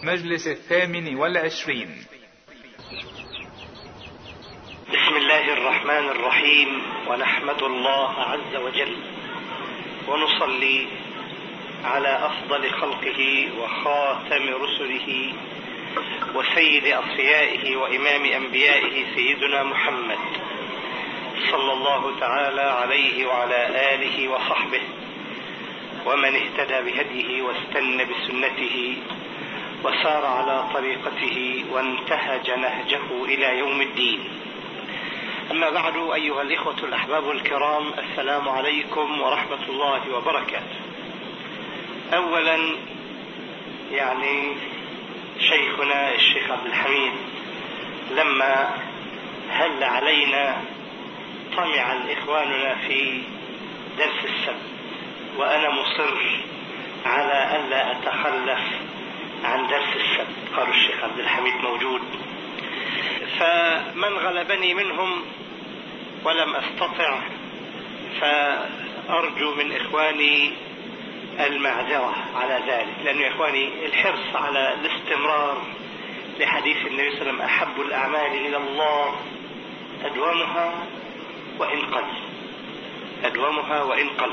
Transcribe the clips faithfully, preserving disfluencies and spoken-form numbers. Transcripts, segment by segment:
مجلس الثامن والعشرين. بسم الله الرحمن الرحيم، ونحمد الله عز وجل ونصلي على أفضل خلقه وخاتم رسله وسيد أصفيائه وإمام أنبيائه سيدنا محمد صلى الله تعالى عليه وعلى آله وصحبه ومن اهتدى بهديه واستنى بسنته وسار على طريقته وانتهج نهجه إلى يوم الدين. أما بعد، أيها الإخوة الأحباب الكرام، السلام عليكم ورحمة الله وبركاته. أولا يعني شيخنا الشيخ عبد الحميد لما هل علينا طمع الإخواننا في درس السبت، وأنا مصر على ألا أتخلف عن درس السبت. قالوا الشيخ عبد الحميد موجود، فمن غلبني منهم ولم أستطع فأرجو من إخواني المعذرة على ذلك، لأن يا إخواني الحرص على الاستمرار لحديث النبي صلى الله عليه وسلم أحب الأعمال إلى الله أدومها وإن قل أدومها وإن قل.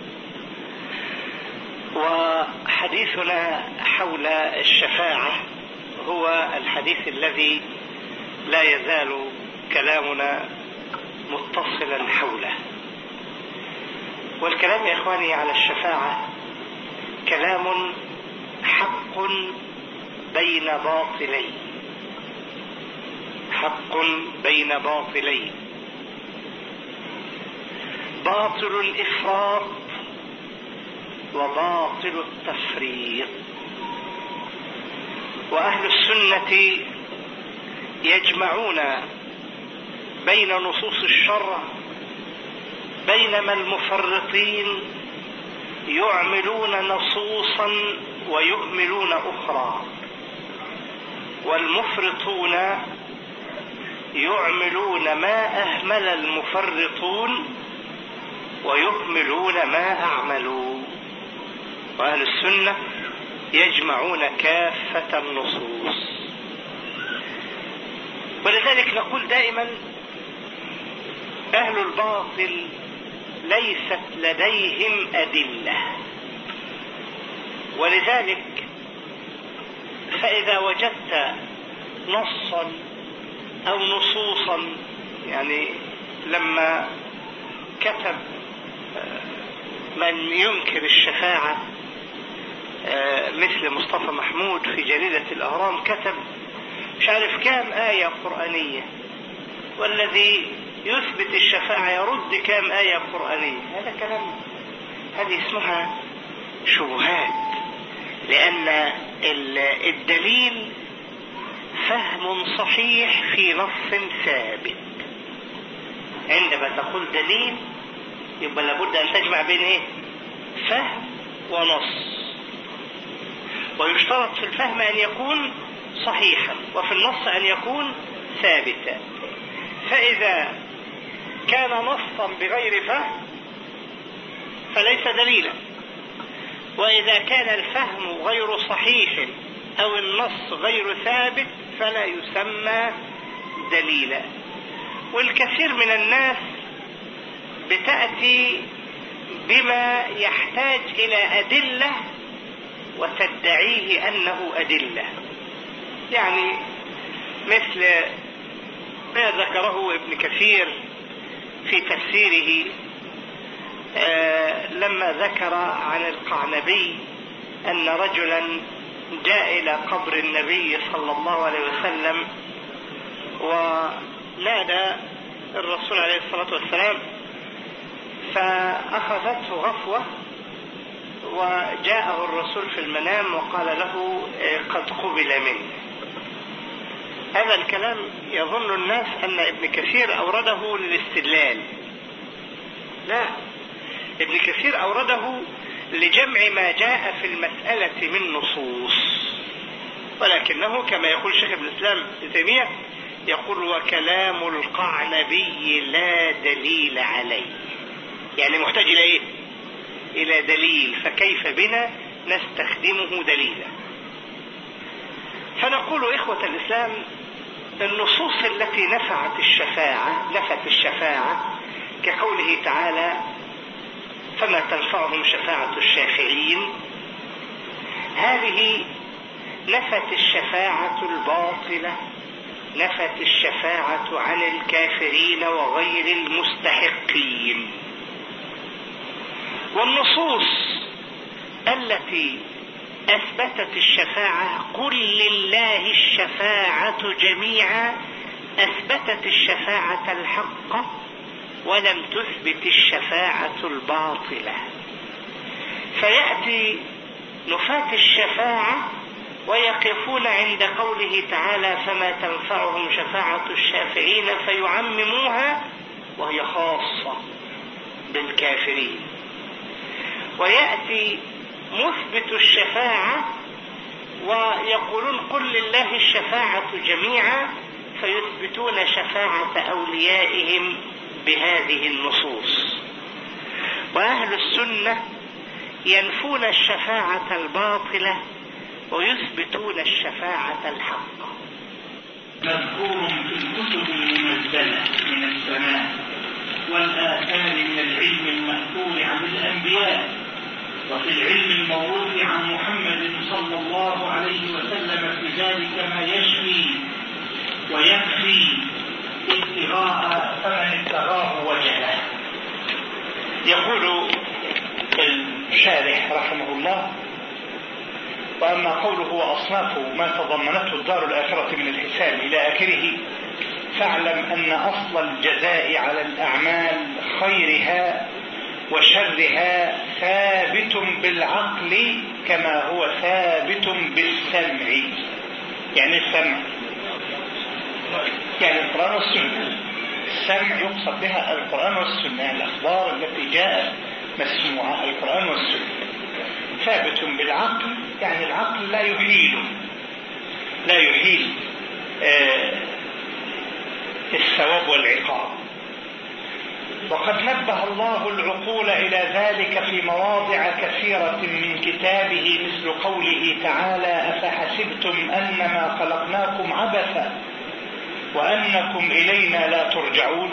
وحديثنا حول الشفاعة هو الحديث الذي لا يزال كلامنا متصلا حوله. والكلام يا إخواني على الشفاعة كلام حق بين باطلين، حق بين باطلين، باطل الإفراط وباطل التفريط. وأهل السنة يجمعون بين نصوص الشرع، بينما المفرطين يعملون نصوصا ويهملون أخرى، والمفرطون يعملون ما أهمل المفرطون ويهملون ما أعملوا. وأهل السنة يجمعون كافة النصوص. ولذلك نقول دائما أهل الباطل ليست لديهم أدلة، ولذلك فإذا وجدت نصا أو نصوصا، يعني لما كتب من ينكر الشفاعة مثل مصطفى محمود في جريدة الأهرام، كتب مش عارف كام آية قرآنية، والذي يثبت الشفاعة يرد كام آية قرآنية. هذا كلام، هذه اسمها شبهات، لأن الدليل فهم صحيح في نص ثابت. عندما تقول دليل يبقى لابد أن تجمع بين إيه؟ فهم ونص. ويشترط في الفهم أن يكون صحيحا، وفي النص أن يكون ثابتا. فإذا كان نصا بغير فهم فليس دليلا، وإذا كان الفهم غير صحيح أو النص غير ثابت فلا يسمى دليلا. والكثير من الناس بتأتي بما يحتاج إلى أدلة وتدعيه أنه أدلة، يعني مثل ما ذكره ابن كثير في تفسيره آه لما ذكر عن القعنبي أن رجلا جاء إلى قبر النبي صلى الله عليه وسلم ونادى الرسول عليه الصلاة والسلام، فأخذته غفوة وجاءه الرسول في المنام وقال له قد قبل منه. هذا الكلام يظن الناس أن ابن كثير أورده للاستدلال. لا، ابن كثير أورده لجمع ما جاء في المسألة من نصوص، ولكنه كما يقول شيخ ابن الإسلام ابن تيمية يقول وكلام القعنبي لا دليل عليه، يعني محتاج إلى إيه؟ إلى دليل، فكيف بنا نستخدمه دليلا. فنقول إخوة الإسلام النصوص التي نفعت الشفاعة نفت الشفاعة كقوله تعالى فما تنفعهم شفاعة الشافعين، هذه نفت الشفاعة الباطلة، نفت الشفاعة عن الكافرين وغير المستحقين. والنصوص التي أثبتت الشفاعة قل لله الشفاعة جميعا أثبتت الشفاعة الحق ولم تثبت الشفاعة الباطلة. فيأتي نفاة الشفاعة ويقفون عند قوله تعالى فما تنفعهم شفاعة الشافعين فيعمموها وهي خاصة بالكافرين. ويأتي مثبت الشفاعة ويقولون قل لله الشفاعة جميعا فيثبتون شفاعة أوليائهم بهذه النصوص. وأهل السنة ينفون الشفاعة الباطلة ويثبتون الشفاعة الحق. مذكور في الكتب المنزلة من السماء والآثار من العلم المأثور عن الأنبياء وفي العلم الموروث عن محمد صلى الله عليه وسلم في ذلك ما يشفي ويكفي ابتغاء فمن ابتغاه وجهه. يقول الشارح رحمه الله وأما قوله وأصناف ما تضمنته الدار الآخرة من الحساب إلى آخره فاعلم أن أصل الجزاء على الأعمال خيرها وشرها ثابت بالعقل كما هو ثابت بالسمع. يعني السمع يعني القرآن والسنة. السمع يقصد بها القرآن والسنة، يعني الأخبار التي جاءت مسموعة القرآن والسنة. ثابت بالعقل يعني العقل لا يحيل لا يحيل آه الثواب والعقاب. وقد نبه الله العقول إلى ذلك في مواضع كثيرة من كتابه مثل قوله تعالى أفحسبتم أنما خلقناكم عبثا وأنكم إلينا لا ترجعون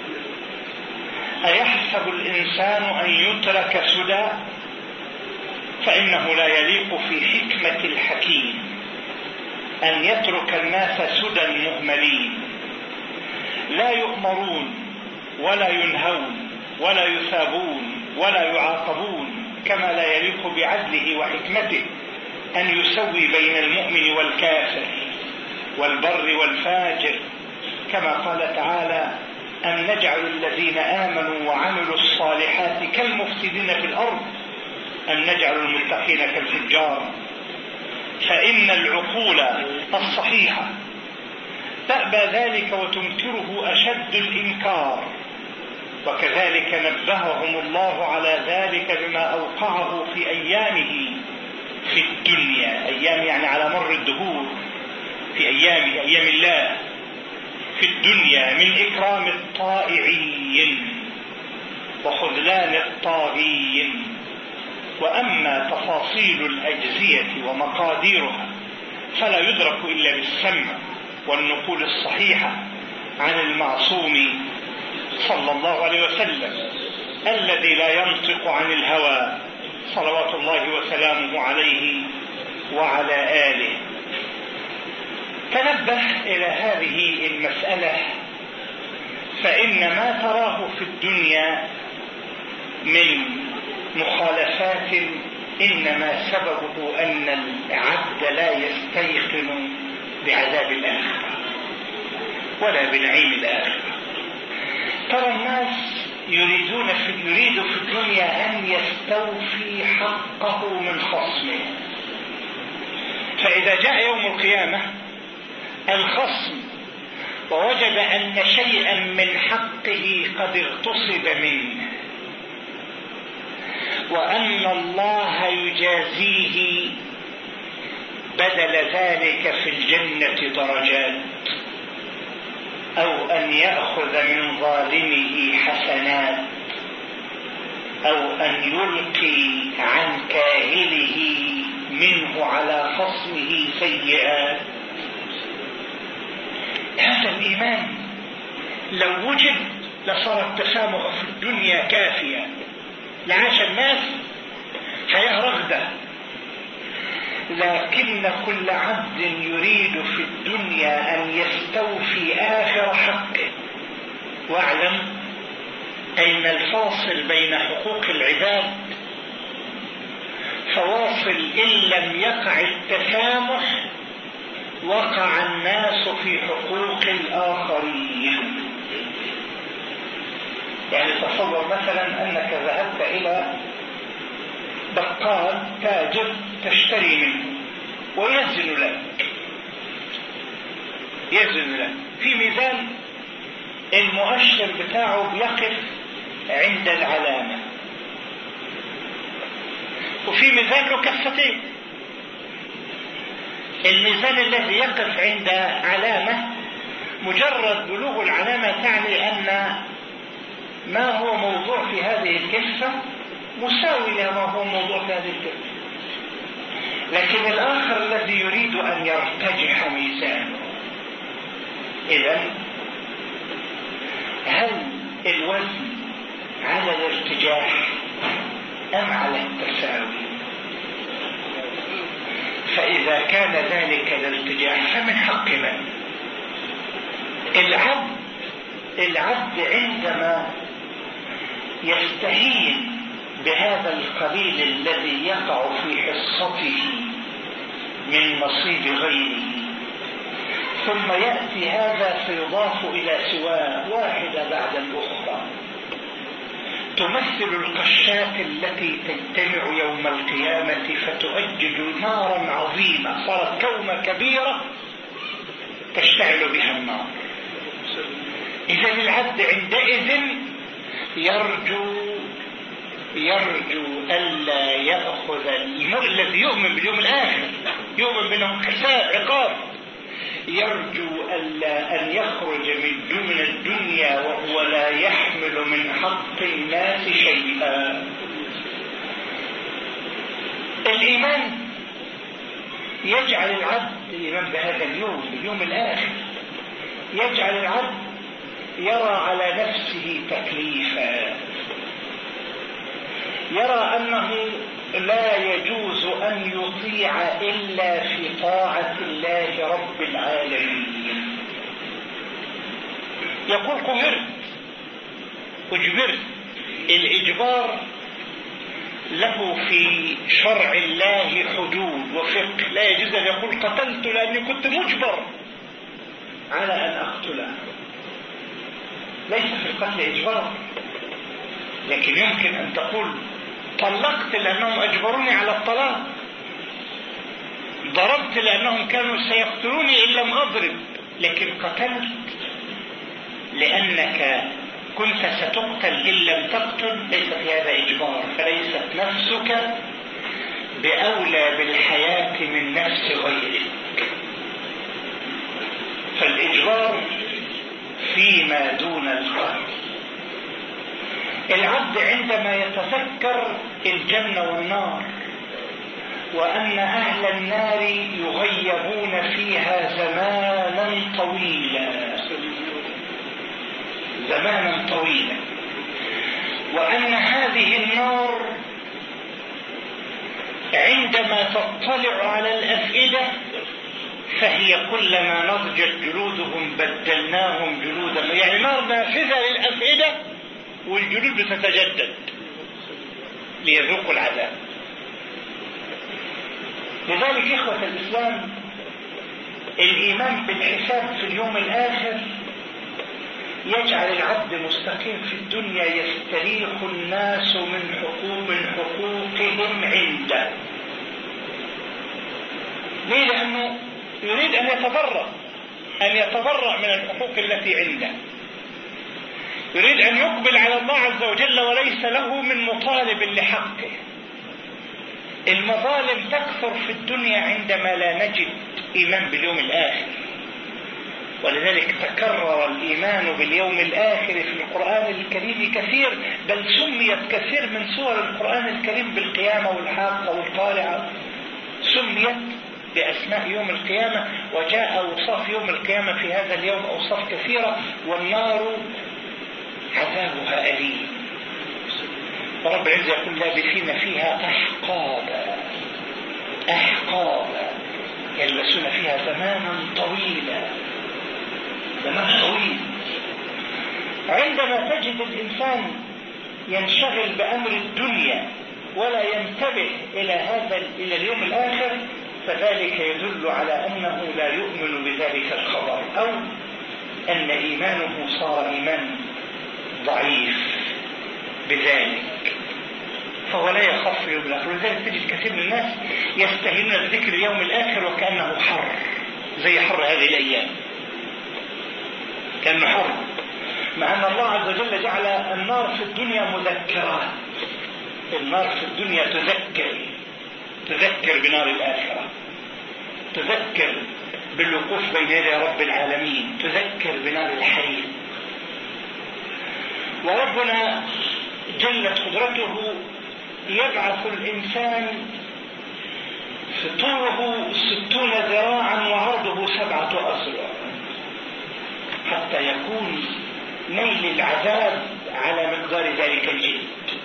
أيحسب الإنسان أن يترك سدى فإنه لا يليق في حكمة الحكيم أن يترك الناس سدى مهملين لا يؤمرون ولا ينهون ولا يثابون ولا يعاقبون كما لا يليق بعدله وحكمته أن يسوي بين المؤمن والكافر والبر والفاجر كما قال تعالى أن نجعل الذين آمنوا وعملوا الصالحات كالمفسدين في الأرض أن نجعل المتقين كالفجار. فإن العقول الصحيحة تأبى ذلك وتنكره أشد الإنكار. وكذلك نبههم الله على ذلك بما أوقعه في أيامه في الدنيا، أيام يعني على مر الدهور، في أيامه أيام الله في الدنيا من إكرام الطائعين وخذلان الطاغين. وأما تفاصيل الأجزية ومقاديرها فلا يدرك إلا بالسمع والنقول الصحيحة عن المعصوم صلى الله عليه وسلم الذي لا ينطق عن الهوى صلوات الله وسلامه عليه وعلى آله. تنبه إلى هذه المسألة فإن ما تراه في الدنيا من مخالفات إنما سببه أن العبد لا يستيقن بعذاب الآخرة ولا بنعيم الآخرة. ترى الناس يريدون في يريد في الدنيا أن يستوفي حقه من خصمه، فإذا جاء يوم القيامة الخصم ووجد أن شيئا من حقه قد اغتصب منه وأن الله يجازيه بدل ذلك في الجنة درجات أو أن يأخذ من ظالمه حسنات أو أن يلقي عن كاهله منه على خصمه سيئات هذا الإيمان لو وجد لصار التسامح في الدنيا كافيا، لعاش الناس حياة رغدة. لكن كل عبد يريد في الدنيا أن يستوفي آخر حقه. واعلم أين الفاصل بين حقوق العباد، فواصل إن لم يقع التسامح وقع الناس في حقوق الآخرين. يعني تصور مثلا أنك ذهبت إلى بقال تاجر تشتري منه ويزن لك يزن لك في ميزان المؤشر بتاعه بيقف عند العلامة، وفي ميزان له كفتين. الميزان الذي يقف عند علامة مجرد بلوغ العلامة تعني أن ما هو موضوع في هذه الكفة مساوي لما هو موضوع في هذه الكفة. لكن الآخر الذي يريد أن يرتجح ميزانه، إذن هل الوزن على الارتجاح أم على التساوي؟ فإذا كان ذلك الارتجاح فمن حق من؟ العبد العبد عندما يستهين بهذا القليل الذي يقع في حصته من نصيب غيره، ثم يأتي هذا فيضاف إلى سواه واحدة بعد الأخرى، تمثل القشات التي تجتمع يوم القيامة فتؤجج نارا عظيمة، صارت كومة كبيرة تشتعل بها النار. إذا العبد عندئذ يرجو يرجو ألا يأخذ الذي يؤمن باليوم الآخر، يؤمن بأنه حساب عقاب، يرجو ألا أن يخرج من الدنيا وهو لا يحمل من حق الناس شيئا. الإيمان يجعل العبد الإيمان بهذا اليوم اليوم الآخر يجعل العبد يرى على نفسه تكليفا، يرى أنه لا يجوز أن يطيع إلا في طاعة الله رب العالمين. يقول قهرت أجبرت. الإجبار له في شرع الله حدود وفقه، لا يجوز أن يقول قتلت لأني كنت مجبر على أن أقتله. ليس في القتل إجبار، لكن يمكن أن تقول طلقت لأنهم أجبروني على الطلاق، ضربت لأنهم كانوا سيقتلوني إن لم أضرب، لكن قتلت لأنك كنت ستقتل إن لم تقتل، ليس في هذا إجبار. فليست نفسك بأولى بالحياة من نفس غيرك. فالإجبار فيما دون القتل. العبد عندما يتذكر الجنة والنار وأن أهل النار يغيبون فيها زمانا طويلا زمانا طويلا وأن هذه النار عندما تطلع على الأفئدة فهي كلما نضجت جلودهم بدلناهم جلودا، يعني نار نافذة للأفئدة والجلود بتتجدد ليذوقوا العذاب. لذلك إخوة الإسلام الإيمان بالحساب في اليوم الآخر يجعل العبد مستقيم في الدنيا، يستريح الناس من حقوق من حقوقهم عنده. ليه؟ لأنه يريد أن يتبرأ أن يتبرأ من الحقوق التي عنده، يريد أن يقبل على الله عز وجل وليس له من مطالب لحقه. المظالم تكثر في الدنيا عندما لا نجد إيمان باليوم الآخر، ولذلك تكرر الإيمان باليوم الآخر في القرآن الكريم كثير، بل سميت كثير من سور القرآن الكريم بالقيامة والحاقة والطالعة، سميت بأسماء يوم القيامة، وجاء أوصاف يوم القيامة في هذا اليوم أوصاف كثيرة. والنار عذابها أليم، ورب العزة يقول لابثين فيها أحقابا أحقابا، يلبسون فيها زمانا طويلا زمان طويل. عندما تجد الإنسان ينشغل بأمر الدنيا ولا ينتبه إلى هذا إلى اليوم الآخر، فذلك يدل على أنه لا يؤمن بذلك الخبر، أو أن إيمانه صار إيمان ضعيف بذلك، فهو لا يخاف اليوم الآخر. ولذلك تجد كثير من الناس يستهينون بذكر اليوم الآخر وكأنه حر، زي حر هذه الأيام، كأنه حر، مع أن الله عز وجل جعل النار في الدنيا مذكرات. النار في الدنيا تذكر تذكر بنار الآخرة، تذكر بالوقوف بين يدي رب العالمين، تذكر بنار الحريق. وربنا جلت قدرته يبعث الإنسان طوله ستون ذراعا وعرضه سبعة أذرع، حتى يكون نيل العذاب على مقدار ذلك الجلد.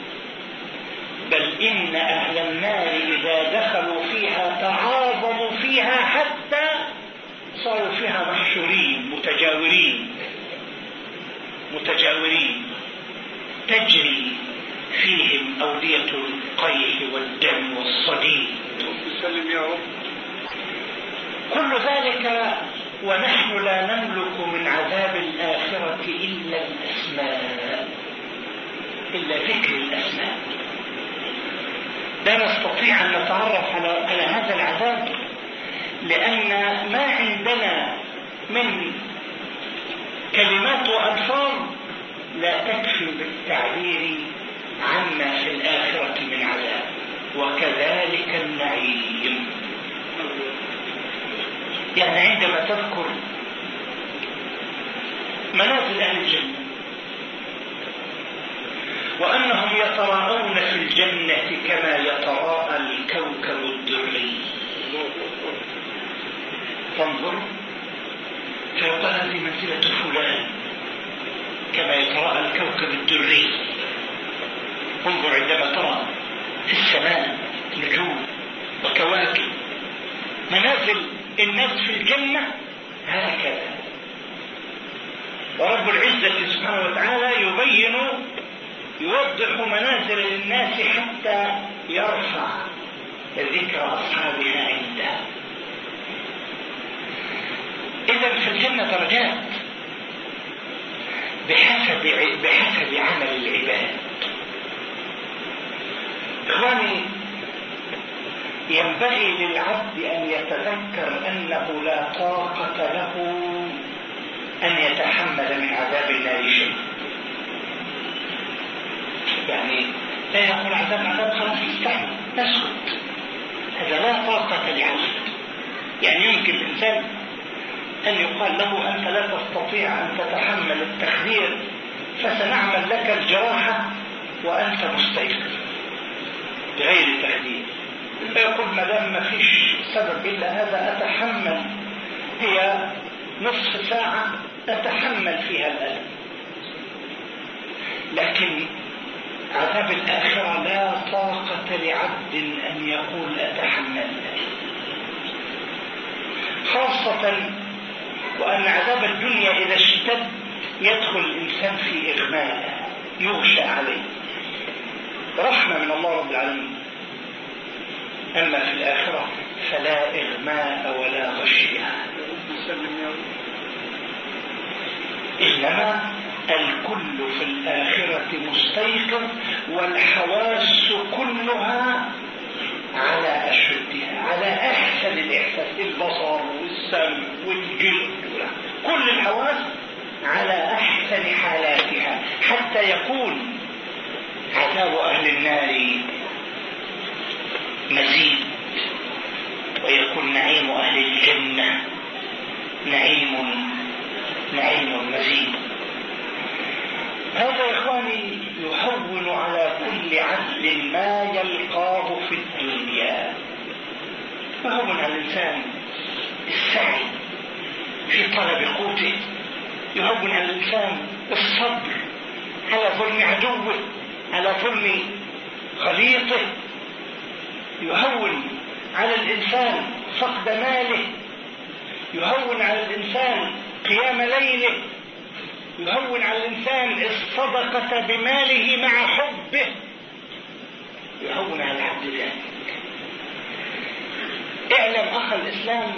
بل إن أهل النار إذا دخلوا فيها تعاظموا فيها حتى صاروا فيها محشورين متجاورين متجاورين تجري فيهم أودية القيح والدم والصديد. سلم يا رب. كل ذلك ونحن لا نملك من عذاب الآخرة إلا الأسماء، إلا ذكر الأسماء. لا نستطيع أن نتعرف على على هذا العذاب، لأن ما عندنا من كلمات وألفاظ لا تكفي بالتعبير عما في الآخرة من عذاب. وكذلك النعيم، يعني عندما تذكر منازل أهل الجنة وأنهم يتراءون في الجنة كما يتراءى الكوكب الدري، تنظر فيقال هذه منزلة فلان كما يتراءى الكوكب الدري. انظر عندما ترى في السماء نجوم وكواكب، منازل الناس في الجنة هكذا. ورب العزة سبحانه وتعالى يبين يوضح منازل للناس حتى يرفع ذكر أصحابها عنده. إذا في الجنة درجات بحسب بحسب عمل العباد. إخواني، ينبغي للعبد أن يتذكر أنه لا طاقة له أن يتحمل من عذاب النار شيء. يعني لا يقول عذاب عذاب خلاص يستحمل نسكت، هذا لا طاقة لعبد. يعني يمكن الإنسان أن يقال له أنت لا تستطيع أن تتحمل التخدير فسنعمل لك الجراحة وأنت مستيقظ بغير تخدير، فيقول ما دام ما فيش سبب إلا هذا أتحمل، هي نصف ساعة أتحمل فيها الألم. لكن عذاب الآخرة لا طاقة لعبد أن يقول أتحمل، خاصة وأن عذاب الدنيا إذا اشتد يدخل الإنسان في إغماء يغشى عليه، رحمة من الله رب العالمين. أما في الآخرة فلا إغماء ولا غشية، إنما الكل في الآخرة مستيقظ والحواس كلها على أشدها، على أحسن الإحساس، البصر والسمع والجلد، كل الحواس على أحسن حالاتها، حتى يكون عذاب أهل النار مزيد ويكون نعيم أهل الجنة نعيم نعيم مزيد. هذا يا إخواني يهون على كل عبد ما يلقاه في الدنيا. يهون على الإنسان السعي في طلب قوته، يهون على الإنسان الصبر على ظلم عدوه، على ظلم خليطه، يهون على الإنسان فقد ماله، يهون على الإنسان قيام ليله، يهون على الإنسان الصدقة بماله مع حبه، يهون على العبد ذلك. اعلم أخ الإسلام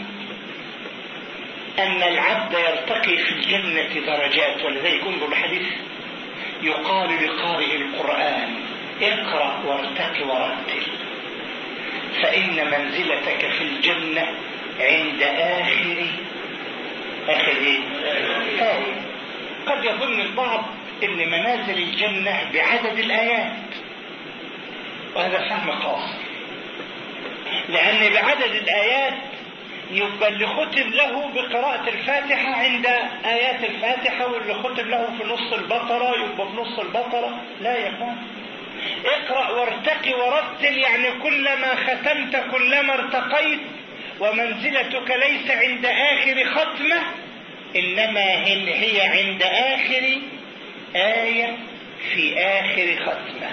أن العبد يرتقي في الجنة درجات، ولذلك يقول الحديث يقال لقارئ القرآن اقرأ وارتق ورتل، فإن منزلتك في الجنة عند آخر آخر آية. قد يظن البعض أن منازل الجنة بعدد الآيات، وهذا فهم قاصر، لأن بعدد الآيات يبقى اللي ختم له بقراءة الفاتحة عند آيات الفاتحة، واللي ختم له في نص البقرة يبقى في نص البقرة. لا يا اخوان، اقرأ وارتقي ورتل، يعني كلما ختمت كلما ارتقيت، ومنزلتك ليس عند آخر ختمة، إنما هي عند آخر آية في آخر ختمة.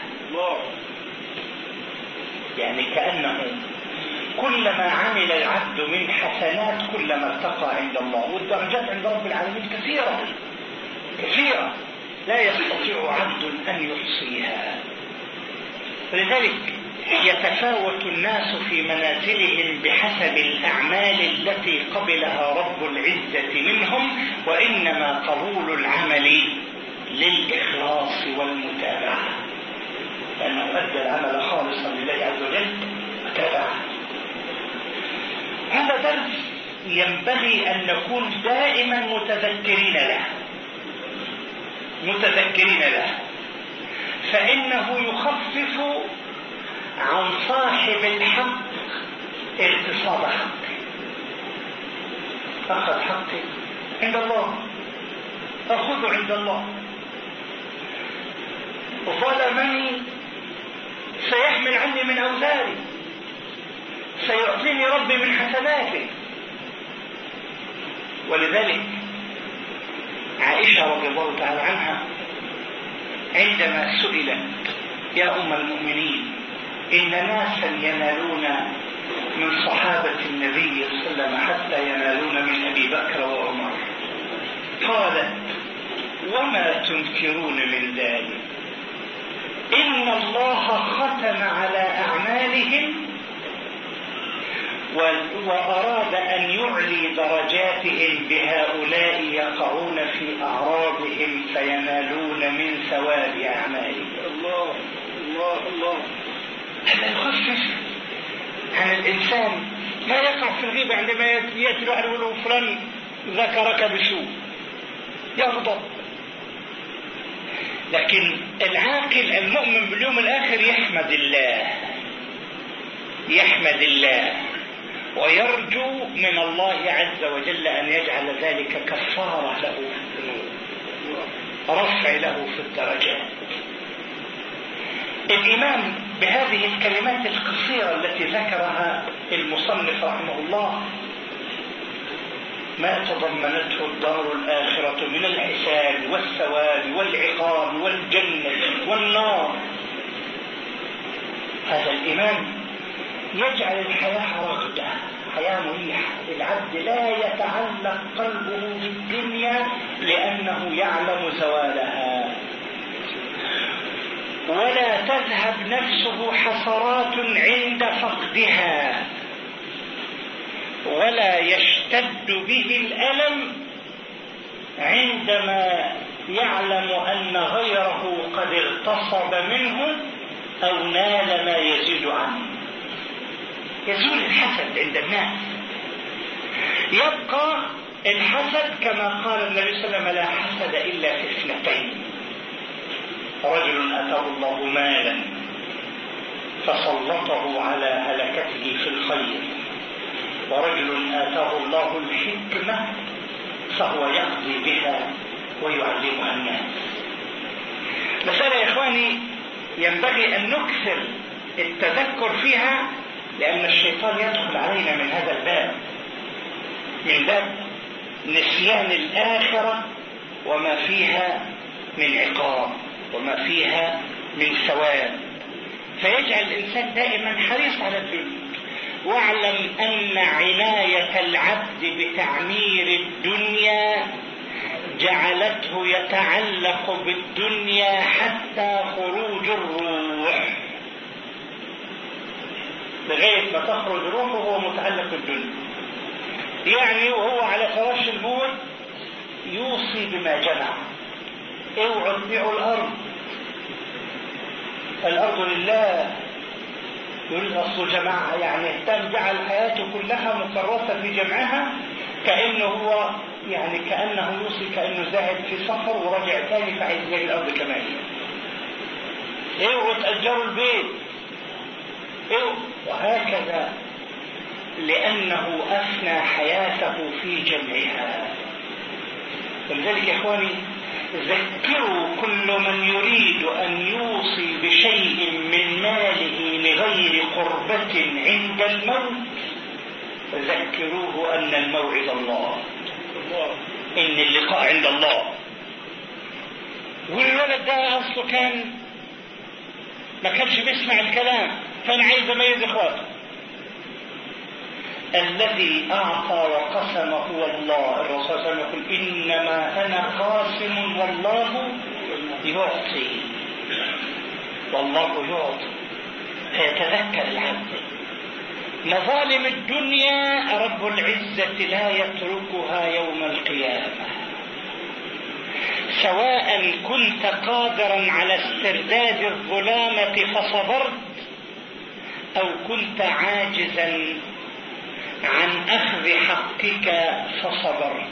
يعني كأنه كلما عمل العبد من حسنات كلما ارتقى عند الله، والدرجات عند رب العالمين كثيرة كثيرة لا يستطيع عبد أن يحصيها. لذلك يتفاوت الناس في منازلهم بحسب الأعمال التي قبلها رب العزة منهم، وإنما قبول العمل للإخلاص والمتابعة، لأنه أدى العمل خالصا لله عز وجل وتابعه. هذا درس ينبغي أن نكون دائما متذكرين له متذكرين له فإنه يخفف عن صاحب الحق اغتصاب حقه. أخذ حقي عند الله، أخذه عند الله. ظلمني سيحمل عني من أوزاري، سيعطيني ربي من حسناته. ولذلك عائشة رضي الله تعالى عنها عندما سئلت يا أم المؤمنين إن ناسا ينالون من صحابة النبي صلى الله عليه وسلم حتى ينالون من أبي بكر وعمر، قالت وما تنكرون من ذلك؟ إن الله ختم على أعمالهم وأراد أن يعلي درجاتهم بهؤلاء يقعون في أعراضهم فينالون من ثواب أعمالهم. الله الله الله. هذا يخفف عن الإنسان ما يقع في الغيبة عندما يأتي الواحد يقول له فلان ذكرك بسوء يغضب. لكن العاقل المؤمن باليوم الآخر يحمد الله يحمد الله ويرجو من الله عز وجل أن يجعل ذلك كفارة له في الذنوب، رفع له في الدرجات. الإمام بهذه الكلمات القصيرة التي ذكرها المصنف رحمه الله ما تضمنته الدار الآخرة من الحساب والثواب والعقاب والجنة والنار. هذا الإمام يجعل الحياة رغدة، حياة مريحة. العبد لا يتعلق قلبه بالدنيا لأنه يعلم زوالها، ولا تذهب نفسه حسرات عند فقدها، ولا يشتد به الألم عندما يعلم أن غيره قد اغتصب منه أو نال ما يزيد عنه. يزول الحسد عند الناس، يبقى الحسد كما قال النبي صلى الله عليه وسلم لا حسد إلا في اثنتين: رجل أتاه الله مالا فسلطه على هلكته في الخير، ورجل آتاه الله الحكمة فهو يقضي بها ويعلمها الناس. مسألة يا إخواني ينبغي أن نكثر التذكر فيها لأن الشيطان يدخل علينا من هذا الباب، من باب نسيان الآخرة وما فيها من عقاب وما فيها من ثواب، فيجعل الإنسان دائما حريص على الدنيا. واعلم أن عناية العبد بتعمير الدنيا جعلته يتعلق بالدنيا حتى خروج الروح، لغاية ما تخرج روحه وهو متعلق بالدنيا. يعني وهو على فراش الموت يوصي بما جمع: اوعوا تبيعوا الأرض، الأرض لله. يقول أصل جماعة يعني اهتم، جعل حياته كلها مكرسة في جمعها، كأنه هو يعني كأنه يوصي كأنه ذاهب في سفر ورجع ثاني فعايز يلاقي الأرض كمان. اوعوا تأجروا البيت، اوعوا، وهكذا، لأنه أفنى حياته في جمعها. ولذلك يا إخواني ذكروا كل من يريد أن يوصي بشيء من ماله لغير قربة عند الموت، ذكروه أن الموعد الله، إن اللقاء عند الله. والولد ده أصله كان ما كانش بيسمع الكلام، كان عايز يميز إخواته. الذي أعطى وقسم هو الله. الرسول صلى الله عليه وسلم يقول: إنما أنا قاسم والله يعطي، والله يعطي. فيتذكر العبد مظالم الدنيا رب العزة لا يتركها يوم القيامة، سواء كنت قادرا على استرداد الظلامة فصبرت، أو كنت عاجزا عن أخذ حقك فصبرت.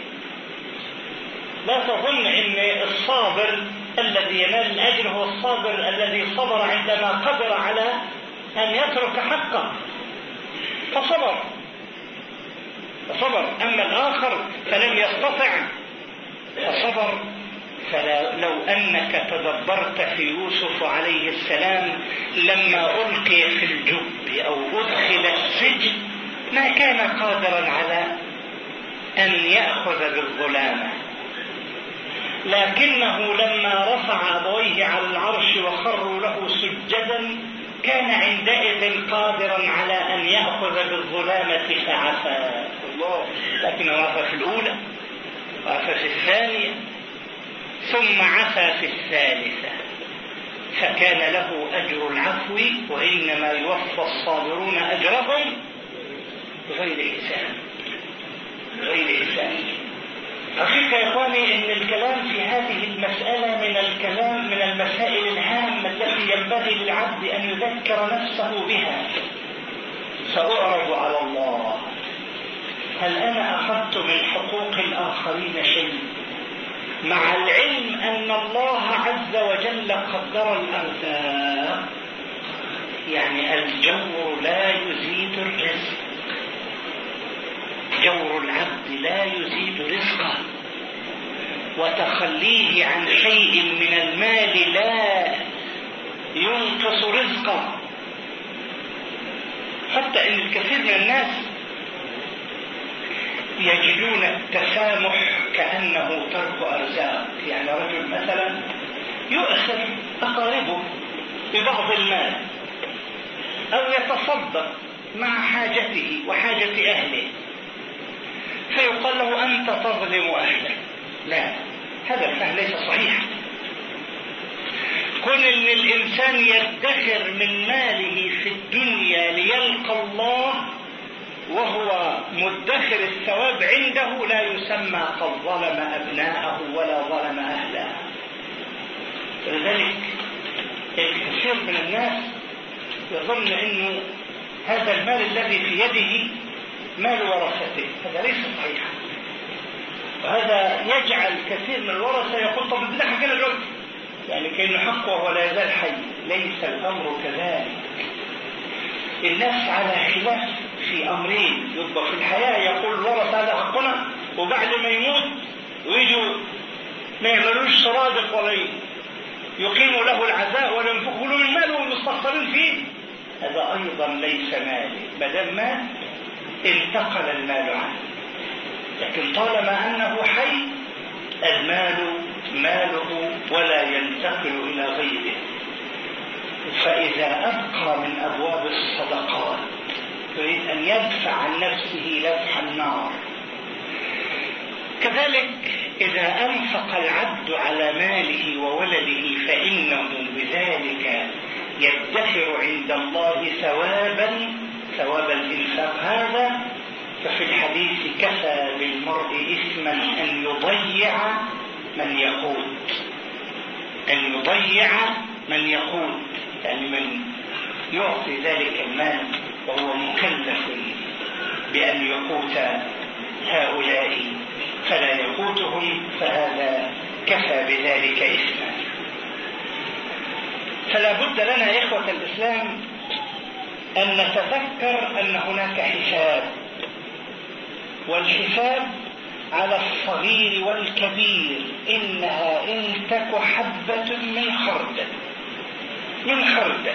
لا تظن أن الصابر الذي ينال الأجر هو الصابر الذي صبر عندما قدر على أن يترك حقه فصبر فصبر أما الآخر فلم يستطع فصبر. فلو أنك تدبرت في يوسف عليه السلام لما ألقي في الجب أو أدخل السجن ما كان قادرا على أن يأخذ بالظلامة، لكنه لما رفع أبويه على العرش وخروا له سجدا كان عندئذ قادرا على أن يأخذ بالظلامة فعفى الله، لكنه عفى في الأولى وعفى في الثانية ثم عفى في الثالثة، فكان له أجر العفو، وإنما يوفى الصابرون أجرهم بغير حساب بغير حساب. حقيقة يا إخواني إن الكلام في هذه المسألة من الكلام من المسائل الهامة التي ينبغي للعبد أن يذكر نفسه بها. سأعرض على الله، هل أنا أخذت من حقوق الآخرين شيء؟ مع العلم أن الله عز وجل قدر الأرزاق، يعني الجور لا يزيد الرزق، جور العبد لا يزيد رزقه، وتخليه عن شيء من المال لا ينقص رزقه. حتى ان الكثير من الناس يجدون التسامح كأنه ترك أرزاق. يعني رجل مثلا يؤثر أقاربه ببعض المال أو يتصدق مع حاجته وحاجة أهله، فيقال له أنت تظلم أهلك. لا، هذا الفهم ليس صحيح. كون ان الإنسان يدخر من ماله في الدنيا ليلقى الله وهو مدخر الثواب عنده لا يسمى قد ظلم أبناءه ولا ظلم أهله. لذلك الكثير من الناس يظن أنه هذا المال الذي في يده مال ورثته، هذا ليس صحيح. وهذا يجعل كثير من الورثة يقول طب بدنا حكينا دلوقتي، يعني كأنه حقه وهو لا يزال حي. ليس الأمر كذلك. الناس على خلاف في أمرين، يبقى في الحياة يقول الورثة هذا حقنا، وبعد ما يموت ويجوا ما يعملوش صرادق ولا يقيموا له العزاء ولا ينفقوا له المال والمستخسرين فيه، هذا أيضا ليس مالي، بدل ما انتقل المال عنه، لكن طالما أنه حي المال ماله ولا ينتقل إلى غيره. فإذا أبقى من أبواب الصدقات يريد أن يدفع عن نفسه دفع النار. كذلك إذا أنفق العبد على ماله وولده فإنه بذلك يدخر عند الله ثوابا ثواب الإنفاق هذا. ففي الحديث كفى بالمرء إثما أن يضيع من يقوت، أن يضيع من يقوت، يعني من يعطي ذلك المال وهو مكلف بأن يقوت هؤلاء فلا يقوتهم، فهذا كفى بذلك إثما. فلا بد لنا إخوة الإسلام أن نتذكر أن هناك حساب، والحساب على الصغير والكبير. إنها إن تك حبة من خردل من خردل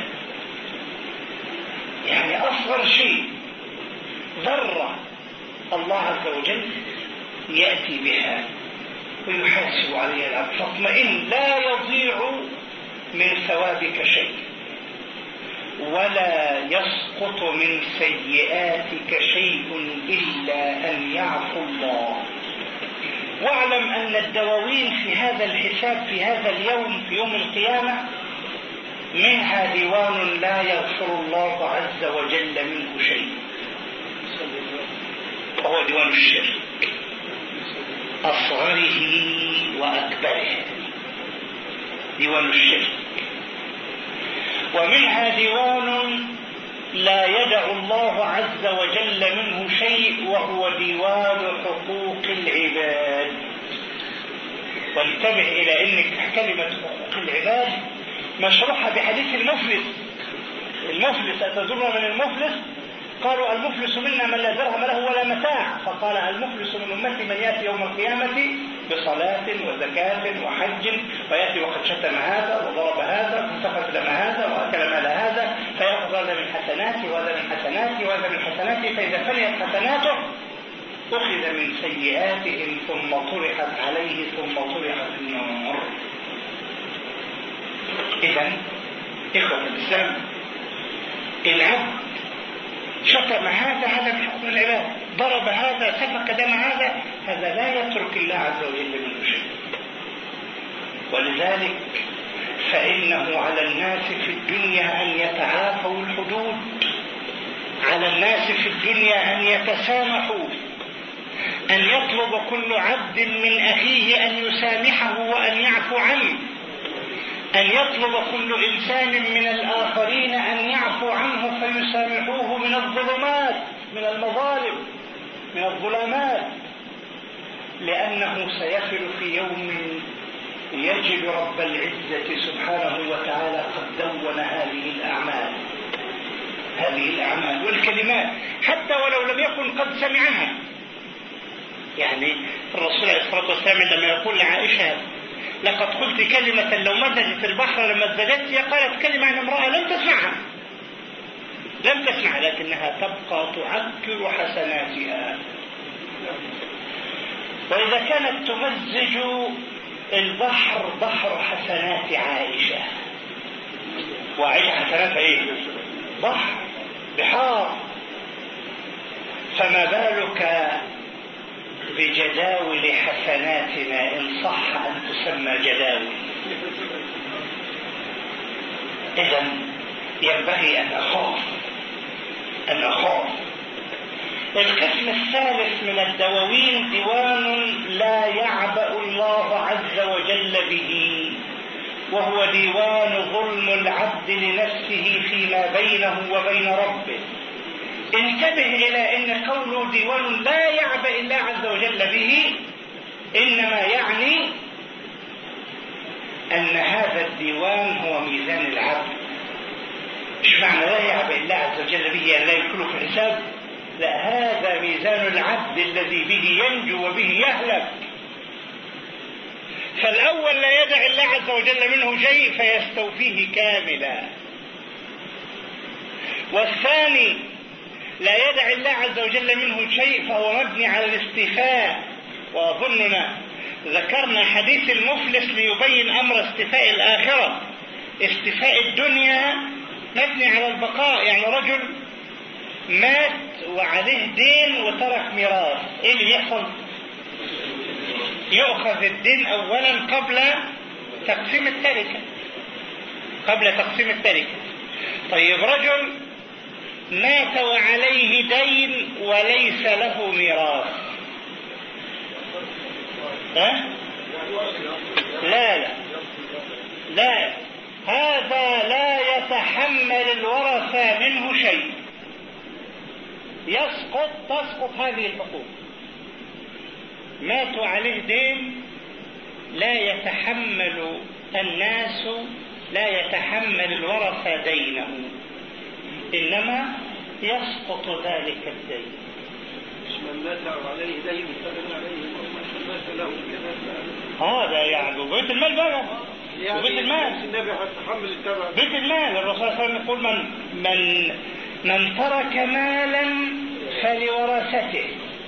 يعني أصغر شيء ذرة، الله عز وجل يأتي بها ويحاسب عليها العبد، فاطمئن لا يضيع من ثوابك شيء ولا يسقط من سيئاتك شيء إلا أن يعفو الله. واعلم أن الدواوين في هذا الحساب في هذا اليوم في يوم القيامة منها ديوان لا يغفر الله عز وجل منه شيء، وهو ديوان الشرك أصغره وأكبره، ديوان الشرك. ومنها ديوان لا يدع الله عز وجل منه شيء، وهو ديوان حقوق العباد. وانتبه إلى أن كلمة حقوق العباد مشروحة بحديث المفلس. المفلس أتدرون من المفلس؟ قالوا المفلس منا من لا درهم له ولا متاع، فقال المفلس من أمتي من يأتي يوم القيامة بصلاة وزكاة وحج ويأتي وقد شتم هذا وضرب هذا وانتقص دم هذا وأكل مال هذا، فيأخذ هذا من حسناته وهذا من حسناته وهذا من حسناته، فإذا فنيت حسناته أخذ من سيئاتهم ثم طرحت عليه ثم طرحت في النار. إذن إخوة الإسلام، العبد شتم هذا هذا من حكم العباد، ضرب هذا سفك دم هذا، هذا لا يترك الله عز وجل منه شيء. ولذلك فإنه على الناس في الدنيا أن يتعافوا الحدود، على الناس في الدنيا أن يتسامحوا، أن يطلب كل عبد من أخيه أن يسامحه وأن يعفو عنه، أن يطلب كل إنسان من الآخرين أن يعفو عنه فيسامحوه من الظلمات، من المظالم، من الظلمات، لأنه سيصل في يوم يجد رب العزة سبحانه وتعالى قد دون هذه الأعمال هذه الأعمال والكلمات حتى ولو لم يكن قد سمعها. يعني الرسول عليه الصلاة والسلام لما يقول لعائشة لقد قلت كلمة لو مزجت البحر لما ازدجت، هي قالت كلمة عن امرأة لم تسمعها لم تسمع لكنها تبقى تعكر حسناتها. وإذا كانت تمزج البحر بحر حسنات عائشة، وعائشة حسنات ايه؟ بحر بحار، فما بالك بجداول حسناتنا إن صح أن تسمى جداول. إذن ينبغي أن أخاف أن أخاف القسم الثالث من الدواوين ديوان لا يعبأ الله عز وجل به، وهو ديوان ظلم العبد لنفسه فيما بينه وبين ربه. انتبه إلى أن قوله ديوان لا يعبأ الله عز وجل به إنما يعني أن هذا الديوان هو ميزان العبد. مش معنى لا يعبأ الله عز وجل به أن لا يكون في حساب، لا، هذا ميزان العبد الذي به ينجو وبه يهلك. فالأول لا يدع الله عز وجل منه شيء فيستوفيه كاملا، والثاني لا يدع الله عز وجل منه شيء فهو مبني على الاستيفاء. وأظننا ذكرنا حديث المفلس ليبين أمر استيفاء الآخرة. استيفاء الدنيا مبني على البقاء، يعني رجل مات وعليه دين وترك ميراث، ايه اللي يحصل؟ يؤخذ الدين اولا قبل تقسيم التركة قبل تقسيم التركة. طيب رجل مات وعليه دين وليس له ميراث، ها؟ لا لا لا هذا لا يتحمل الورثة منه شيء، يسقط تسقط هذه الحقوق. مات وعليه دين لا يتحمل الناس، لا يتحمل الورثة دينه، إنما يسقط ذلك الدين. من مات وعليه دين فمن عليه مات له كذا. هذا يعني بيت المال بقى، يعني بيت المال النبي هيتحمل التبع. بيت المال الرسول صلى الله عليه وسلم يقول من من من ترك مالا فلورثته،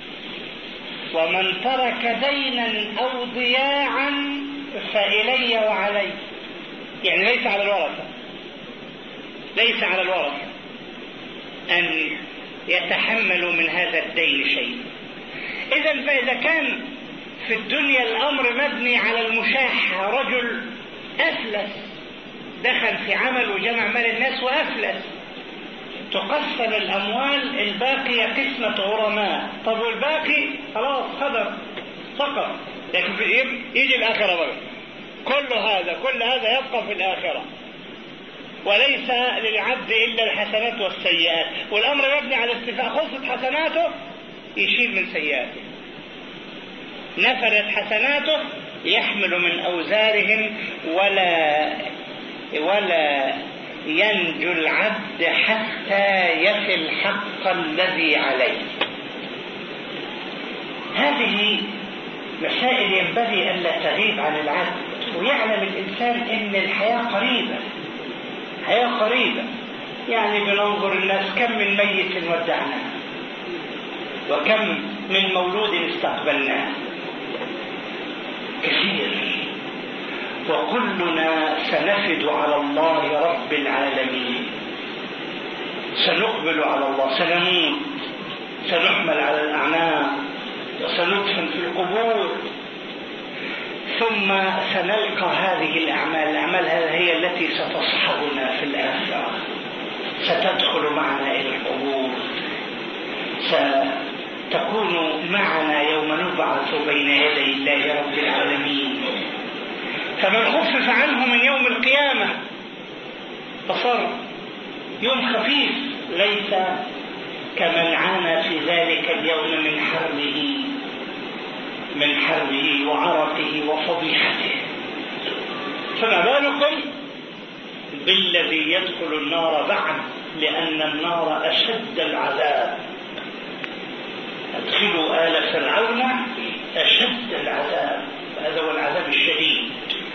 ومن ترك دينا أو ضياعا فإلي وعلي. يعني ليس على الورثة ليس على الورثة أن يتحملوا من هذا الدين شيء. إذن فإذا كان في الدنيا الأمر مبني على المشاحة، رجل أفلس دخل في عمل وجمع مال الناس وأفلس، تقسم الأموال الباقية قسمة غرماء. طب والباقي خلاص خضر سقط، لكن يجي الآخرة بقى كل هذا كل هذا يبقى في الآخرة، وليس للعبد إلا الحسنات والسيئات، والأمر مبني على استيفاء. خلصت حسناته يشيل من سيئاته، نفدت حسناته يحمل من أوزارهم، ولا ولا ينجو العبد حتى يفي الحق الذي عليه. هذه مسائل ينبغي ألا تغيب عن العبد، ويعلم الإنسان إن الحياة قريبة، حياة قريبة. يعني بننظر الناس كم من ميت ودعناه، وكم من مولود استقبلناه، كثير. وكلنا سنفد على الله رب العالمين، سنقبل على الله، سنموت، سنحمل على الأعناق، وسندفن في القبور، ثم سنلقى هذه الأعمال. الأعمال هذه هي التي ستصحبنا في الآخرة، ستدخل معنا إلى القبور، ستكون معنا يوم نبعث بين يدي الله رب العالمين. فمن خفف عنه من يوم القيامة فصار يوم خفيف، ليس كمن عانى في ذلك اليوم من حربه من حربه وعرقه وفضيحته. فما بالكم بالذي يدخل النار بعد، لأن النار أشد العذاب. ادخلوا آل فرعون أشد العذاب، هذا هو العذاب الشديد.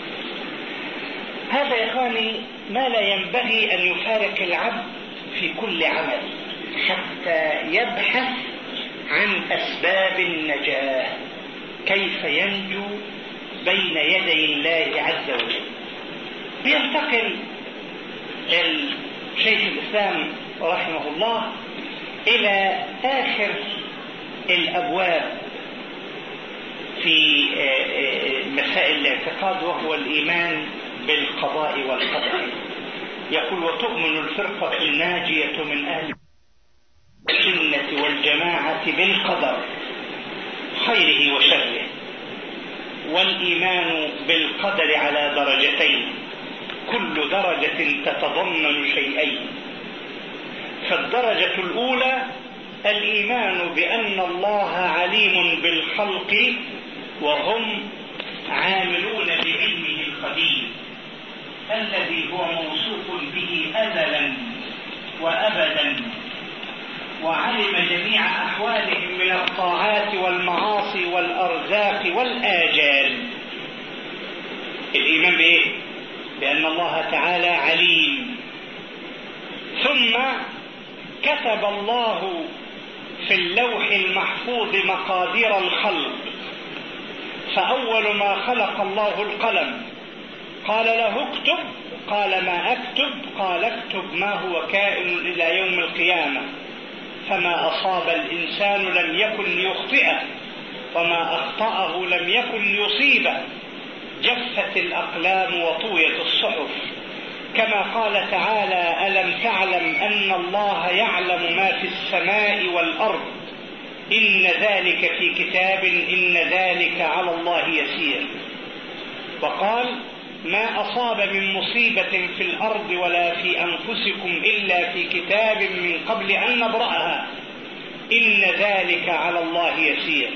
هذا يا إخواني ما لا ينبغي أن يفارق العبد في كل عمل، حتى يبحث عن أسباب النجاة، كيف ينجو بين يدي الله عز وجل. ينتقل الشيخ الإسلام رحمه الله إلى آخر الأبواب في مسائل الاعتقاد، وهو الإيمان بالقضاء والقدر. يقول: وتؤمن الفرقة الناجية من أهل السنة والجماعة بالقدر خيره وشره. والإيمان بالقدر على درجتين، كل درجة تتضمن شيئين. فالدرجة الأولى الإيمان بأن الله عليم بالخلق وهم عاملون بعلمه القديم الذي هو موصوف به أزلا وأبدا، وعلم جميع أحوالهم من الطاعات والمعاصي والأرزاق والآجال. الإيمان بإيه؟ بأن الله تعالى عليم. ثم كتب الله في اللوح المحفوظ مقادير الخلق، فأول ما خلق الله القلم، قال له اكتب، قال ما أكتب؟ قال اكتب ما هو كائن إلى يوم القيامة، فما أصاب الإنسان لم يكن ليخطئه، وما أخطأه لم يكن ليصيبه، جفت الأقلام وطويت الصحف. كما قال تعالى: ألم تعلم أن الله يعلم ما في السماء والأرض، إن ذلك في كتاب، إن ذلك على الله يسير. وقال: ما أصاب من مصيبة في الأرض ولا في أنفسكم إلا في كتاب من قبل أن نبرأها، إن ذلك على الله يسير.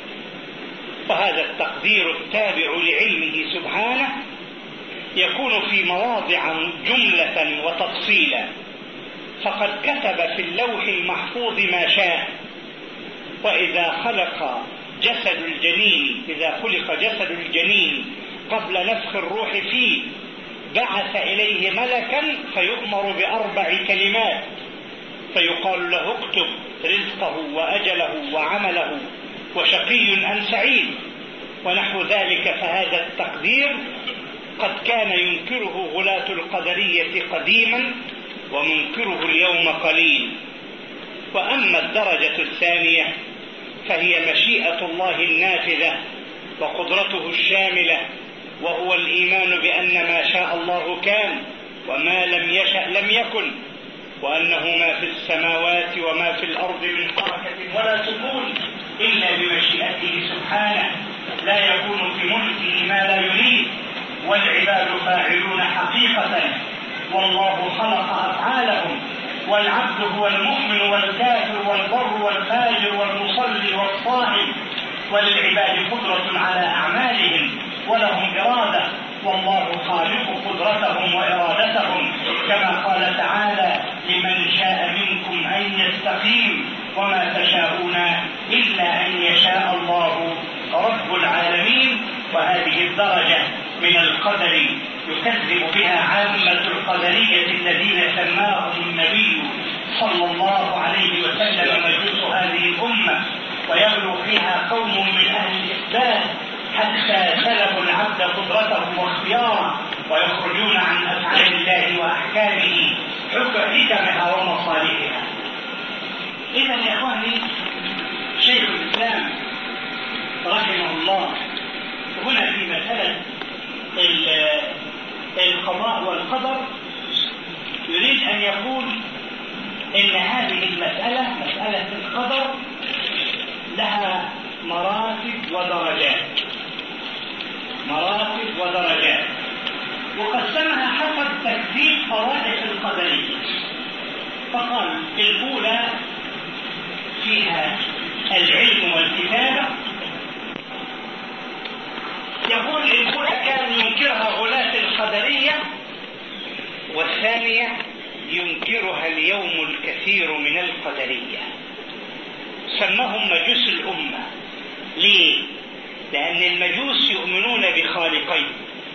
وهذا التقدير التابع لعلمه سبحانه يكون في مواضع جملة وتفصيلا، فقد كتب في اللوح المحفوظ ما شاء. وإذا خلق جسد الجنين إذا خلق جسد الجنين قبل نفخ الروح فيه، بعث إليه ملكا فيؤمر بأربع كلمات، فيقال له اكتب رزقه وأجله وعمله وشقي أم سعيد ونحو ذلك. فهذا التقدير قد كان ينكره غلاة القدرية قديما، ومنكره اليوم قليل. وأما الدرجة الثانية فهي مشيئة الله النافذة وقدرته الشاملة، وهو الإيمان بأن ما شاء الله كان، وما لم يشأ لم يكن، وأنه ما في السماوات وما في الأرض من حركة ولا سكون إلا بمشيئته سبحانه، لا يكون في ملكه ما لا يريد، والعباد فاعلون حقيقة، والله خلق أفعالهم، والعبد هو المؤمن والكافر والبر والفاجر والمصلي والصائم، وللعباد قدرة على أعمالهم ولهم إرادة، والله خالق قدرتهم وإرادتهم، كما قال تعالى: لمن شاء منكم أن يستقيم وما تشاءون إلا أن يشاء الله رب العالمين. وهذه الدرجة من القدر يكذب بها عامة القدرية الذين سماهم النبي صلى الله عليه وسلم مجوس هذه الأمة، ويغلو فيها قوم من أهل الإسلام حتى سلبوا العبد قدرته واختياره، ويخرجون عن أفعال الله وأحكامه حكمها ومصالحها. إذا يا إخواني، شيخ الإسلام رحمه الله هنا في مسألة القضاء والقدر يريد أن يقول إن هذه المسألة، مسألة القدر، لها مراتب ودرجات، مراتب ودرجات، وقسمها حسب تكذيب طوائف القدرية. فقال الأولى فيها العلم والكتابة، يقول الأولى كان ينكرها غلاة القدرية، والثانية ينكرها اليوم الكثير من القدرية. سمهم مجوس الأمة. ليه؟ لأن المجوس يؤمنون بخالقين،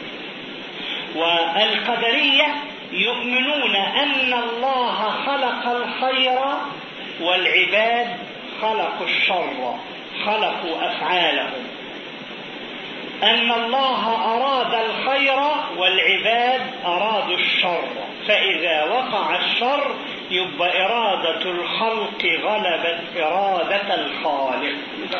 والقدرية يؤمنون أن الله خلق الخير والعباد خلقوا الشر، خلقوا أفعالهم، أن الله أراد الخير والعباد أرادوا الشر، فإذا وقع الشر يبقى إرادة الخلق غلبت إرادة الخالق.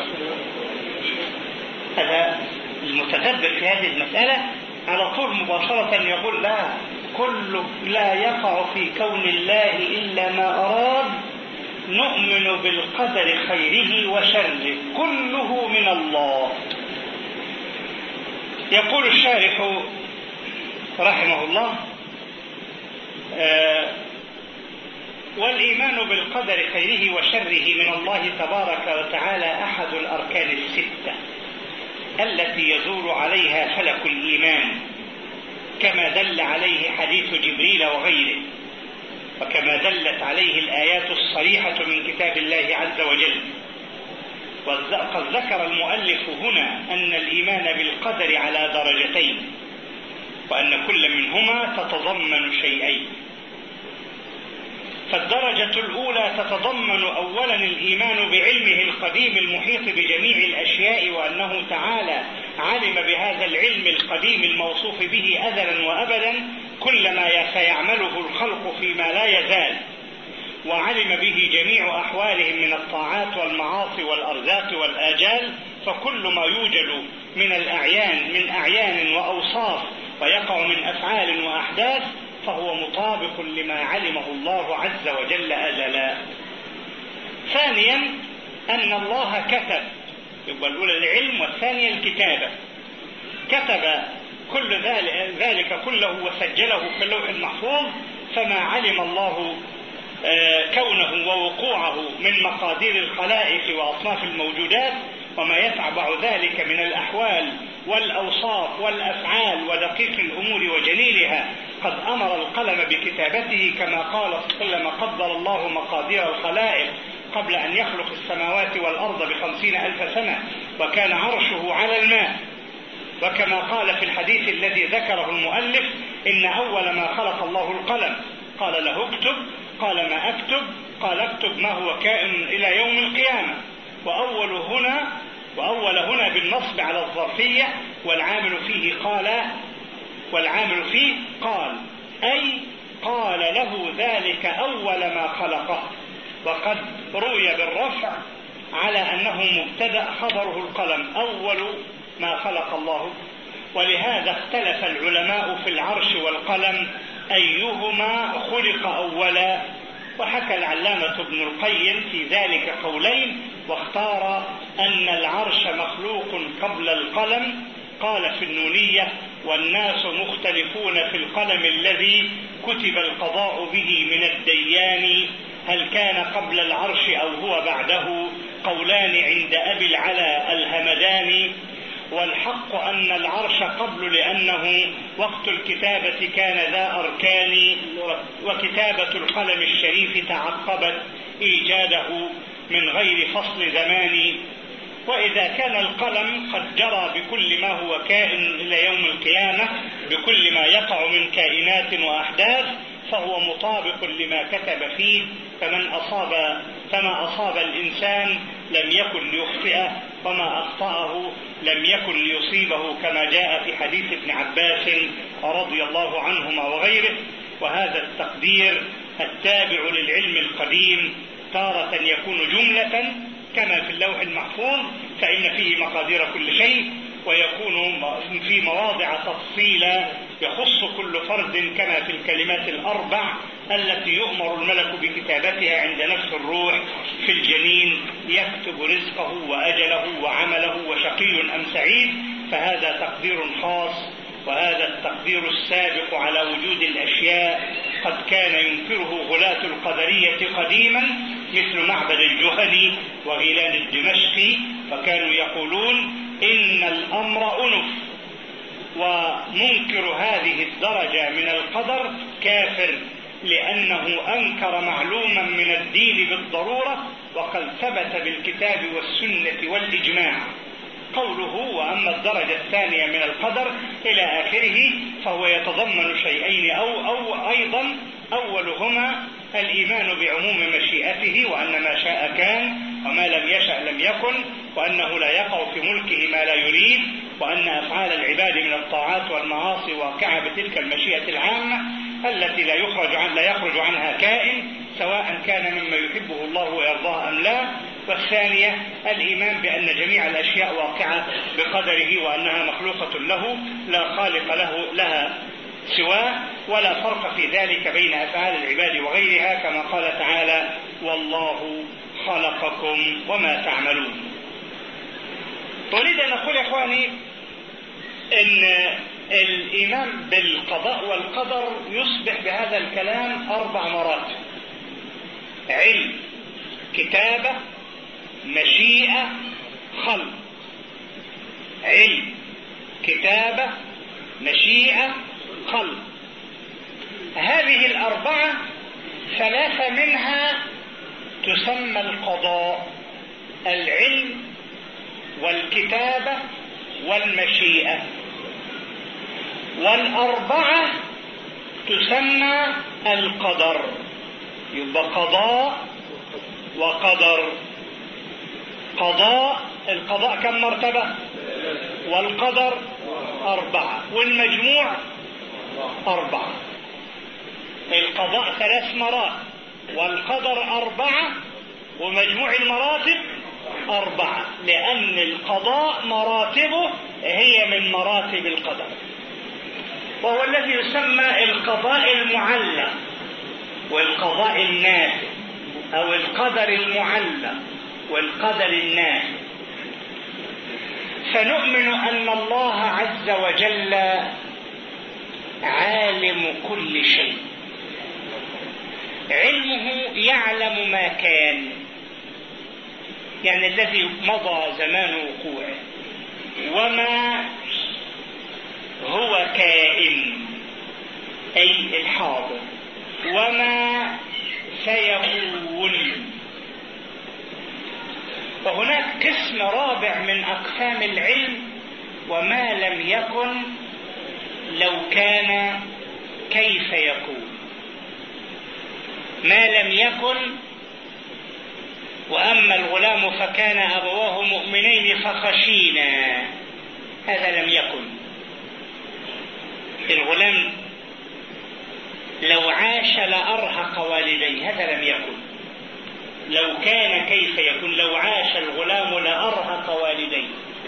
هذا المتدبر في هذه المسألة على طول مباشرة يقول: لا، كل لا يقع في كون الله إلا ما أراد، نؤمن بالقدر خيره وشره، كله من الله. يقول الشارح رحمه الله: آه والإيمان بالقدر خيره وشره من الله تبارك وتعالى أحد الأركان الستة التي يدور عليها فلك الإيمان، كما دل عليه حديث جبريل وغيره، وكما دلت عليه الآيات الصريحة من كتاب الله عز وجل. وقد ذكر المؤلف هنا أن الإيمان بالقدر على درجتين، وأن كل منهما تتضمن شيئين. فالدرجة الأولى تتضمن أولا الإيمان بعلمه القديم المحيط بجميع الأشياء، وأنه تعالى علم بهذا العلم القديم الموصوف به أزلا وأبدا كل ما سيعمله الخلق فيما لا يزال، وعلم به جميع أحوالهم من الطاعات والمعاصي والأرزاق والآجال. فكل ما يوجد من الأعيان من أعيان وأوصاف ويقع من أفعال وأحداث فهو مطابق لما علمه الله عز وجل أزلا. ثانيا أن الله كتب، يبقى الأولى العلم والثانية الكتابة، كتب كل ذلك كله وسجله في اللوح المحفوظ، فما علم الله كونه ووقوعه من مقادير الخلائق وأصناف الموجودات وما يتبع ذلك من الأحوال والأوصاف والأفعال ودقيق الأمور وجليلها قد أمر القلم بكتابته، كما قال صلى الله عليه وسلم: قدر الله مقادير الخلائق قبل أن يخلق السماوات والأرض بخمسين ألف سنة وكان عرشه على الماء. وكما قال في الحديث الذي ذكره المؤلف: إن أول ما خلق الله القلم، قال له اكتب، قال ما أكتب؟ قال اكتب ما هو كائن إلى يوم القيامة. وأول هنا وأول هنا بالنصب على الظرفية، والعامل فيه قال والعامل فيه قال أي قال له ذلك أول ما خلقه. وقد روي بالرفع على أنه مبتدأ خبره القلم، أول ما خلق الله. ولهذا اختلف العلماء في العرش والقلم أيهما خلق أولا، وحكى العلامة ابن القيم في ذلك قولين، واختار أن العرش مخلوق قبل القلم. قال في النونية: والناس مختلفون في القلم الذي كتب القضاء به من الديان، هل كان قبل العرش أو هو بعده؟ قولان عند أبي العلا الهمداني. والحق أن العرش قبل، لأنه وقت الكتابة كان ذا أركان، وكتابة القلم الشريف تعقبت إيجاده من غير فصل زمان. وإذا كان القلم قد جرى بكل ما هو كائن إلى يوم القيامة، بكل ما يقع من كائنات وأحداث، فهو مطابق لما كتب فيه. فمن أصاب فما أصاب الإنسان لم يكن ليخطئه، وما أخطأه لم يكن ليصيبه، كما جاء في حديث ابن عباس رضي الله عنهما وغيره. وهذا التقدير التابع للعلم القديم تارة يكون جملة كما في اللوح المحفوظ، فإن فيه مقادير كل شيء، ويكون في مواضع تفصيلا يخص كل فرد، كما في الكلمات الأربع التي يؤمر الملك بكتابتها عند نفس الروح في الجنين، يكتب رزقه وأجله وعمله وشقي أم سعيد. فهذا تقدير خاص، وهذا التقدير السابق على وجود الأشياء قد كان ينكره غلاة القدرية قديما مثل معبد الجهني وغيلان الدمشقي، فكانوا يقولون إن الأمر أنف. ومنكر هذه الدرجة من القدر كافر، لأنه أنكر معلوما من الدين بالضرورة، وقد ثبت بالكتاب والسنة والإجماع. قوله: وأما الدرجة الثانية من القدر إلى آخره، فهو يتضمن شيئين أو, أو أيضا أولهما الإيمان بعموم مشيئته، وأن ما شاء كان وما لم يشأ لم يكن، وأنه لا يقع في ملكه ما لا يريد، وأن أفعال العباد من الطاعات والمعاصي واقعة بتلك المشيئة العامة التي لا يخرج عن لا يخرج عنها كائن، سواء كان مما يحبه الله ويرضاه أم لا. والثانية الإيمان بأن جميع الأشياء واقعة بقدره، وأنها مخلوقة له لا خالق له لها سواه، ولا فرق في ذلك بين أفعال العباد وغيرها، كما قال تعالى: والله خلقكم وما تعملون. أريد أن أقول يا إخواني إن الإيمان بالقضاء والقدر يصبح بهذا الكلام أربع مراتب: علم، كتابة، مشيئة، خلق. علم، كتابة، مشيئة، خلق. هذه الأربعة ثلاثة منها تسمى القضاء: العلم والكتابة والمشيئة. والأربعة تسمى القدر: يبقى قضاء وقدر. قضاء، القضاء كم مرتبة؟ والقدر أربعة، والمجموع أربعة. القضاء ثلاث مراتب والقدر أربعة ومجموع المراتب أربعة، لأن القضاء مراتبه هي من مراتب القدر، وهو الذي يسمى القضاء المعلق والقضاء النافذ، أو القدر المعلق والقدر النافذ. فنؤمن أن الله عز وجل عالم كل شيء، علمه يعلم ما كان، يعني الذي مضى زمان وقوعه، وما هو كائن أي الحاضر، وما سيكون. وهناك قسم رابع من أقسام العلم، وما لم يكن لو كان كيف يكون. ما لم يكن، وأما الغلام فكان أبواه مؤمنين فخشينا، هذا لم يكن. الغلام لو عاش لأرهق والديه، هذا لم يكن. لو كان كيف يكون، لو عاش الغلام لأرهق والديه.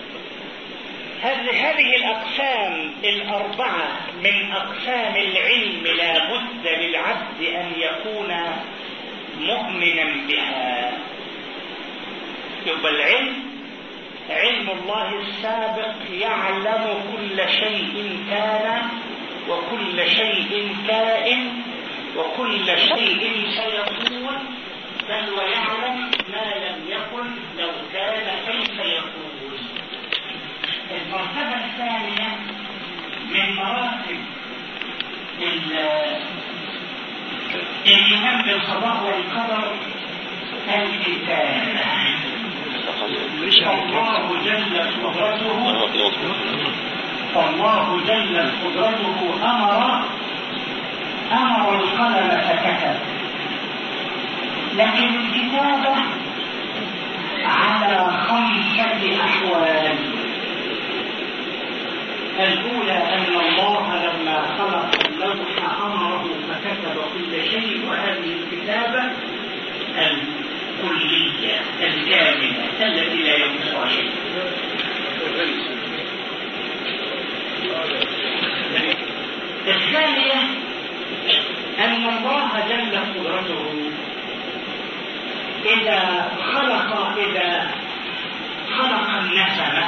هذه الأقسام الأربعة من أقسام العلم لا بد للعبد أن يكون مؤمنا بها. يبقى العلم علم الله السابق، يعلم كل شيء كان وكل شيء كائن وكل شيء سيكون، بل ويعلم ما لم يكن لو كان كيف يكون. المرتبة الثانية من مراتب الإيمان بالقضاء والقدر الكتابة. الله جل قدرته فالله جل قدرته أمر أمر القلم فكتب، لكن الكتابة على خمسة أحوال. الأولى أن الله لما خلق اللوح أمره فكتب كل شيء، وهذه الكتابة الكلية الكاملة التي لا ينقصها شيء. الثانية أن الله جل قدرته إذا خلق إذا خلق النسمة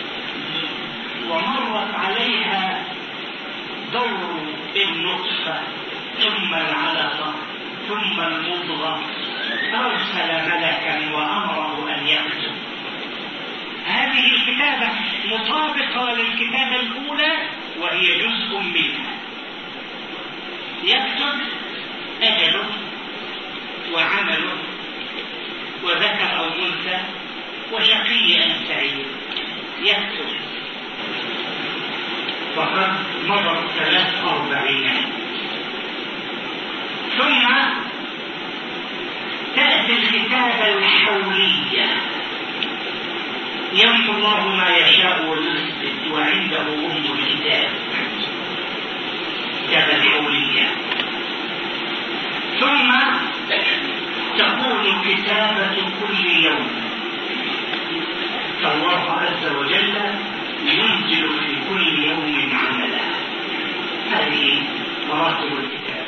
ومرت عليها دور النطفة ثم العلقة ثم المضغة، أرسل ملكا وأمره أن يكتب. هذه الكتابة مطابقة للكتابة الأولى وهي جزء منها. يكتب أجله وعمله وذكر أو أنثى وشقي أم سعيد، يكتب. فقد مضت ثلاث أربعينات، ثم تأتي الكتابة الحولية، يمحو الله ما يشاء ويثبت وعنده أم الكتاب، الكتابة الحولية. ثم تكون كتابة كل يوم، فالله عز وجل ينزل في كل يوم عملا. هذه مراتب الكتاب.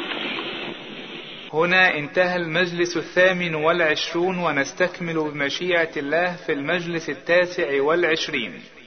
هنا انتهى المجلس الثامن والعشرون، ونستكمل بمشيئة الله في المجلس التاسع والعشرين.